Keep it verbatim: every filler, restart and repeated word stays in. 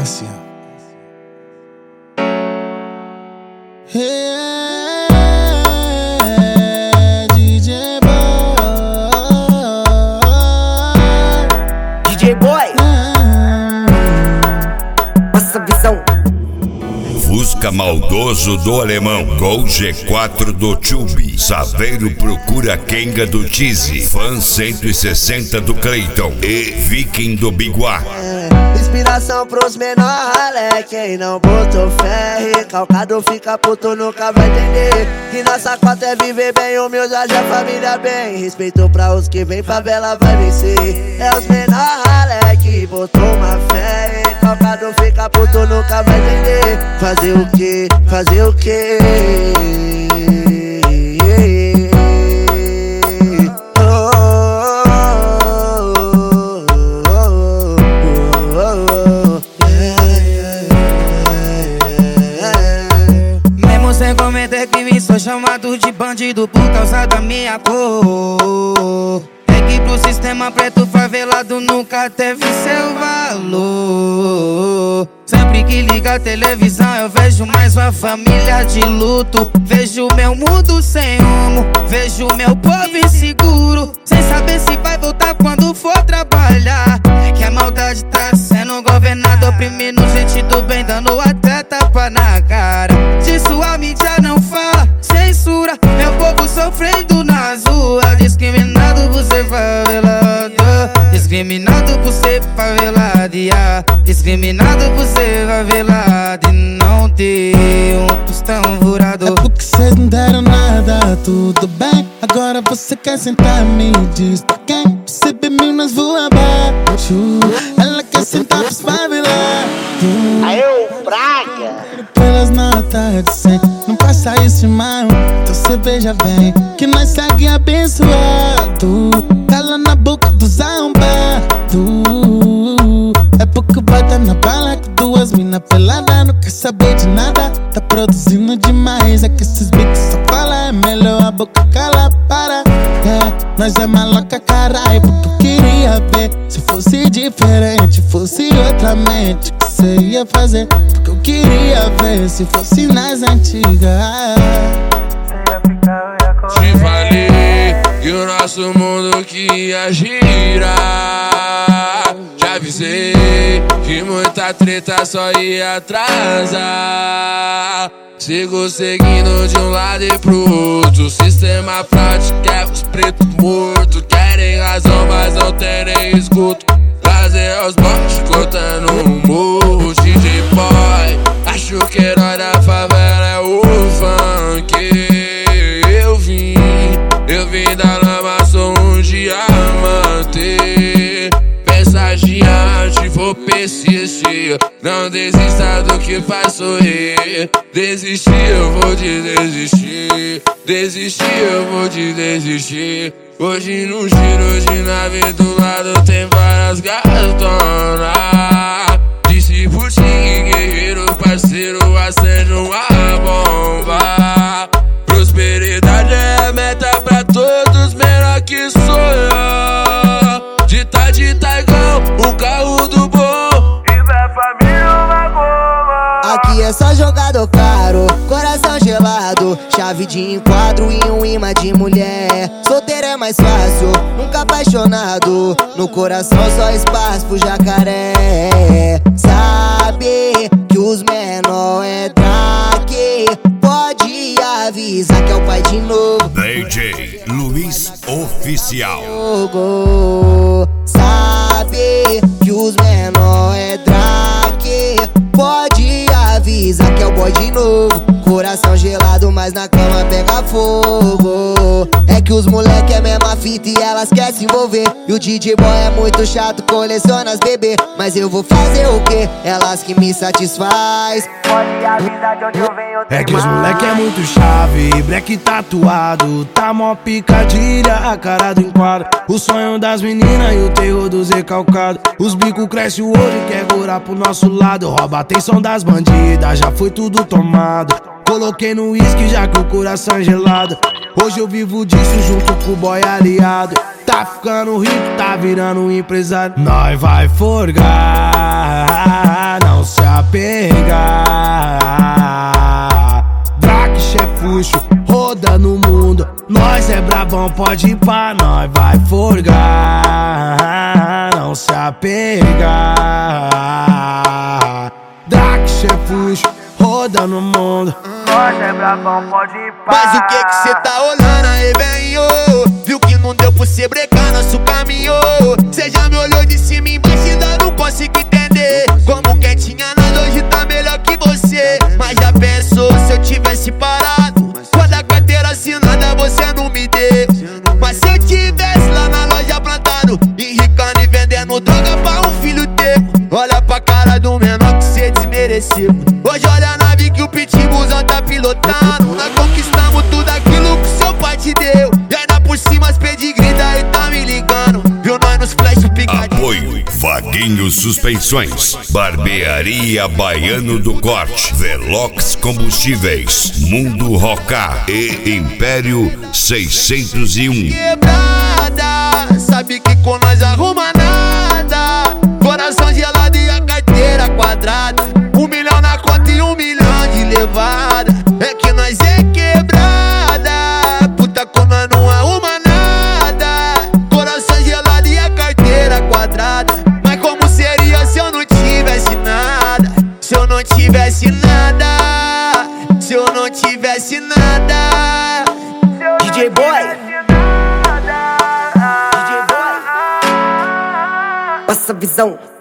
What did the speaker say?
Cássia. Yeah, D J Boy. D J Boy. Nossa visão. Fusca maldoso do alemão, Gol G quatro do Tube, Saveiro procura Kenga do Tizi, Fan cento e sessenta do Clayton e Viking do Biguá. Inspiração pros menor ralé, quem não botou fé, recalcado fica puto, nunca vai entender que nossa cota é viver bem, humilde, a família bem. Respeito pra os que vem, favela vai vencer. É os menor ralé que botou uma fé, recalcado fica puto, nunca vai entender. Fazer o que? Fazer o que? Sou chamado de bandido por causa da minha cor. É que pro sistema preto favelado nunca teve seu valor. Sempre que liga a televisão eu vejo mais uma família de luto. Vejo meu mundo sem rumo, vejo meu povo inseguro, sem saber se vai voltar quando for trabalhar. É que a maldade tá sendo governada, oprimindo gente do bem, dando até tapa na cara. Disso a mídia não fala, censura meu povo sofrendo nas ruas. Discriminado por ser favelado, discriminado por ser favelado, yeah. Discriminado por ser favelado e não ter um tostão furado. É porque cês não deram nada, tudo bem. Agora você quer sentar, me diz pra quem? Percebe minas voa abaixo, ela quer sentar pros favelados. Aí eu, praga. Pelas notas de cem, não passa isso, irmão. Então cê veja bem que nós segue abençoado. Cala na boca dos arrombados. É porque bota na bala com duas mina pelada, não quer saber de nada. Tá produzindo demais, é que esses bicos só falam. É melhor a boca cala, para. É, nós é maloca, carai, porque eu queria ver. Se fosse diferente, fosse outra mente, que cê ia fazer? Porque eu queria ver se fosse nas antigas. Te falei que o nosso mundo que ia girar. Já avisei que muita treta só ia atrasar. Sigo seguindo de um lado e pro outro. O sistema prático é os pretos mortos. Querem razão, mas não tem nem escuto. Fazer os bots cortando um morro. D J Boy, acho que herói da favela é o funk. Eu vim, eu vim da lama, sou um diamante. Pensagiante, vou persistir. Não desista do que faz sorrir. Desistir, eu vou te desistir. Desistir, eu vou te desistir. Hoje no giro de nave do lado tem várias gatonas. Disse Putin, guerreiro, parceiro, acende uma bomba. Prosperidade é a meta pra todos, menor que sonha. De tá de tá igual o carro do bom. E da família uma goma. Aqui é só jogador caro, coração gelado, chave de enquadro e um imã de mulher. Solteiro é mais fácil, nunca apaixonado. No coração só espaço pro jacaré. Sabe que os menor é daqui, pode avisar que é o pai de novo. D J Luiz Oficial. Sabe que os menor é daqui, pode avisar que é o boy de novo. Coração gelado, mas na cama pega fogo. É que os moleque é mesma fita e elas querem se envolver. E o D J Boy é muito chato, coleciona as bebê. Mas eu vou fazer o quê? Elas que me satisfaz. Pode avisar de onde eu venho. É que os moleque é muito chave, black tatuado, tá mó picadilha, a cara do enquadro. O sonho das meninas e o terror dos recalcados. Os bicos crescem o olho e quer gurar pro nosso lado. Rouba a atenção das bandidas, já foi tudo tomado. Coloquei no uísque já que o coração é gelado. Hoje eu vivo disso junto com o boy aliado. Tá ficando rico, tá virando um empresário. Nós vai forgar, não se apegar. Draque, chefuxo, roda no mundo. Nós é brabão, pode ir pra nós, vai forgar. Não se apegar. Draque, chefuxo, roda no mundo. Nós é brabão, pode ir pra. Mas o que que cê tá olhando aí, velho? Viu que não deu pra cê brecar nosso caminho. Cê já me olhou de cima e embaixo e ainda não consigo entender. Como quem tinha nada hoje tá melhor que você. Mas já pensou se eu tivesse parado? Quando a carteira assinada você não me deu. Mas se eu tivesse lá na loja plantado, enricando e vendendo droga pra um filho teu. Olha pra cara do menor que cê desmereceu. Hoje olha a nave que o pitbullzão tá pilotando. Nós conquistamos tudo aquilo que seu pai te deu. E ainda por cima as pedigree daí tá me ligando. Viu nós nos flash picadinho. Apoio Vaguinho Suspensões, Barbearia Baiano do Corte, Velox Combustíveis, Mundo Roca e Império seiscentos e um. Quebrada, sabe que com nós arruma nada. Coração gelado e a carteira quadrada. Um milhão na conta e um milhão de levada. É que nós é quebrada, puta como nós não arruma nada. Coração gelado e a carteira quadrada. Mas como seria se eu não tivesse nada? Se eu não tivesse nada, se eu não tivesse nada. D J Boy, D J Boy, passa a visão.